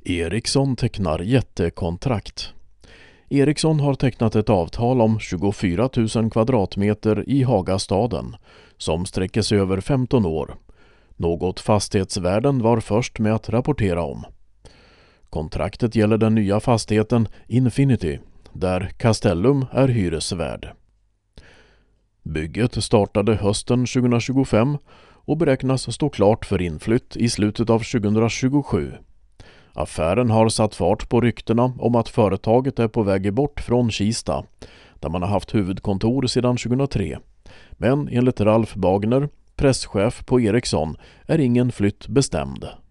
Ericsson tecknar jättekontrakt. Ericsson har tecknat ett avtal om 24 000 kvadratmeter i Hagastaden som sträcker sig över 15 år. Något fastighetsvärden var först med att rapportera om. Kontraktet gäller den nya fastigheten Infinity, där Castellum är hyresvärd. Bygget startade hösten 2025 och beräknas stå klart för inflytt i slutet av 2027. Affären har satt fart på ryktena om att företaget är på väg bort från Kista, där man har haft huvudkontor sedan 2003. Men enligt Ralf Bagner, presschef på Ericsson, är ingen flytt bestämd.